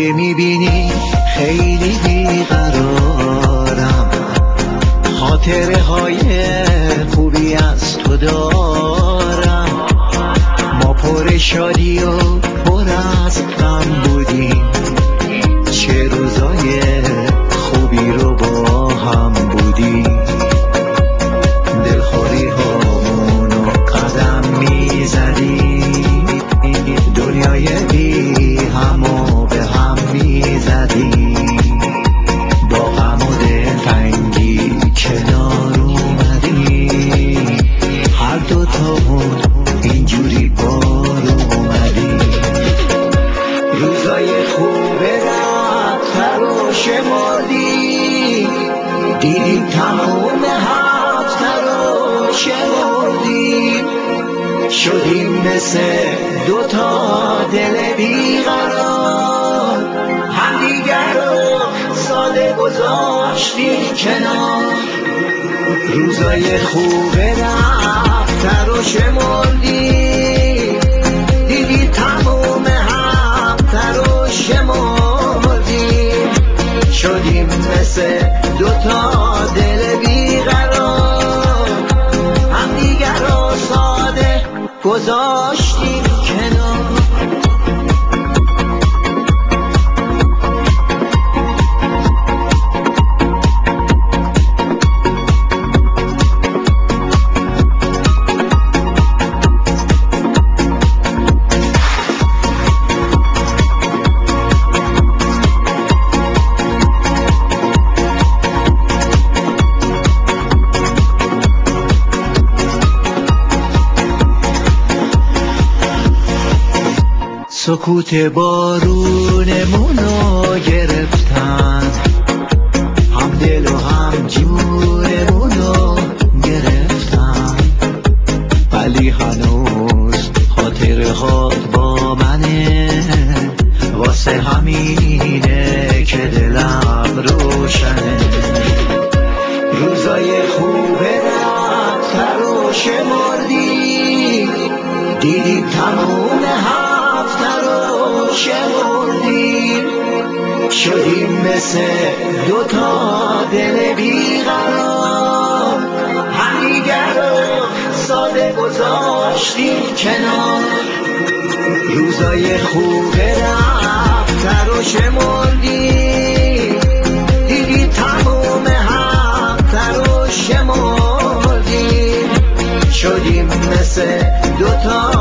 اگه میبینی خیلی بیقرارم، خاطره های خوبی از تو دارم. ما پر شادی و پر از غم بودیم، چه روزای خوبی رو با هم بودیم. دلخوری هامونو قدم میزدیم، دنیای بی همو به هم میزدیم. با غم و دلتنگی کنار اومدیم، هر دوتامون اینجوری بار اومدیم. روزای خوب رفتر رو شمردیم، دیدیم تموم هفته رو شمردیم. شدیم مثل دوتا دل بیقرار، همدیگر رو ساده گذاشتیم کنار. روزای خوب رفتر رو شمردیم، دیدیم تموم هفته رو شمردیم. شدیم مثل دوتا دل بیقرار، همدیگر رو ساده گذاشتیم کنار. سکوت بارونمونو گرفتن، هم دل و هم جونمونو گرفتن. ولی هنوز خاطره هات با منه، واسه همینه که دلم روشنه. روزای خوب رفتر رو شمردیم، دیدیم تموم هفته رو شمردیم. شدیم مثل دوتا دل بیقرار، همدیگر رو ساده گذاشتیم کنار. روزای خوب رفتر رو شمردیم، دیدیم تموم هفته رو شمردیم. شدیم مثل دوتا